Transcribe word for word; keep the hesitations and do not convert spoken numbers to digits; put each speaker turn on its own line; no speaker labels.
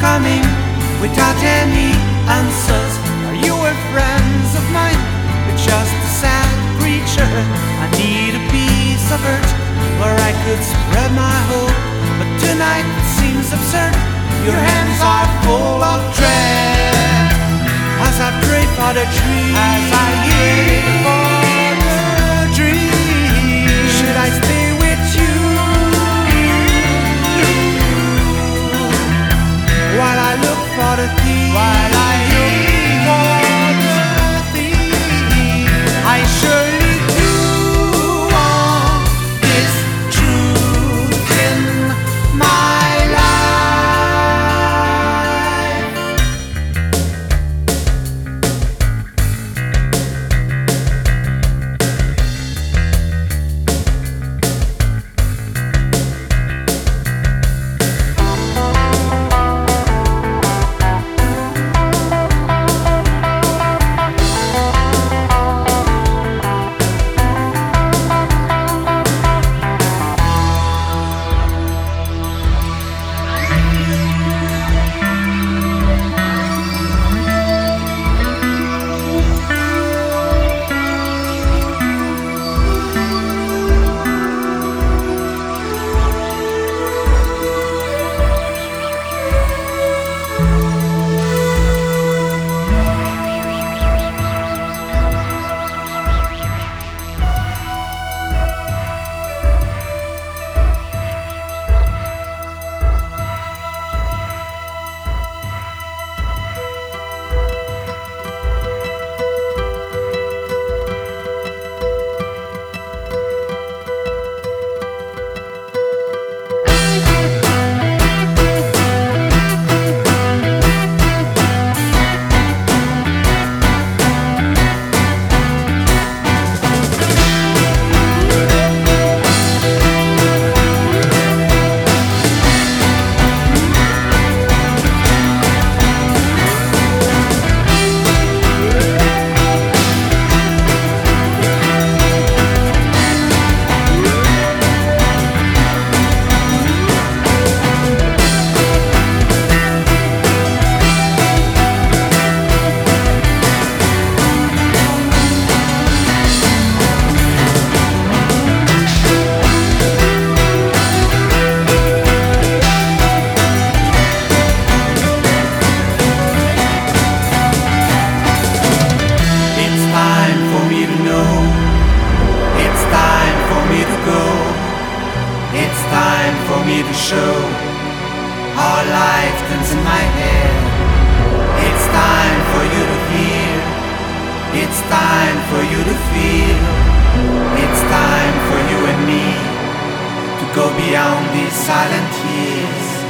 coming without any answers. You were friends of mine, but just a sad creature. I need a piece of earth where I could spread my hope, but tonight it seems absurd. Your hands are full of dread. As I pray for the dream, as I pray for the dream, should I stay with you while I look for the thief? While I look for the thief, I surely do want this truth in my life. To show how life turns in my head. It's time for you to hear. It's time for you to feel. It's time for you and me to go beyond these silent tears.